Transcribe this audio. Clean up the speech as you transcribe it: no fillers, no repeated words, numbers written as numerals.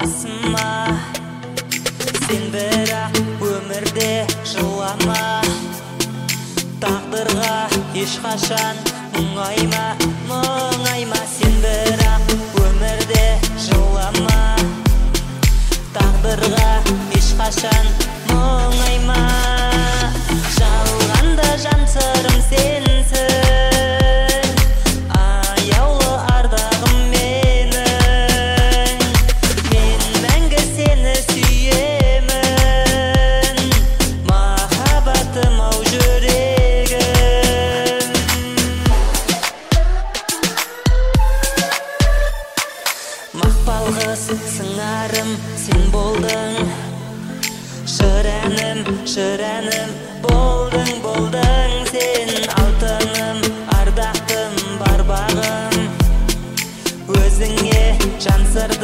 басыма, сен бірақ өмірде жылама. Тағдырға ешқашан мұңайма, мұңайма. Сен бірақ өмірде жылама. Тағдырға ешқашан мұңайма. Жалғанда жан сырым сенсің, аяулы ардағым менің. Мен мәңгі сені сүйемін, махаббатым ау жүрегім. Мақпал қыз сыңарым сен болдың, шырәнім болдың, болдың. Сен алтыным, ардақтым, бар бағым, өзіңе жан сырдым.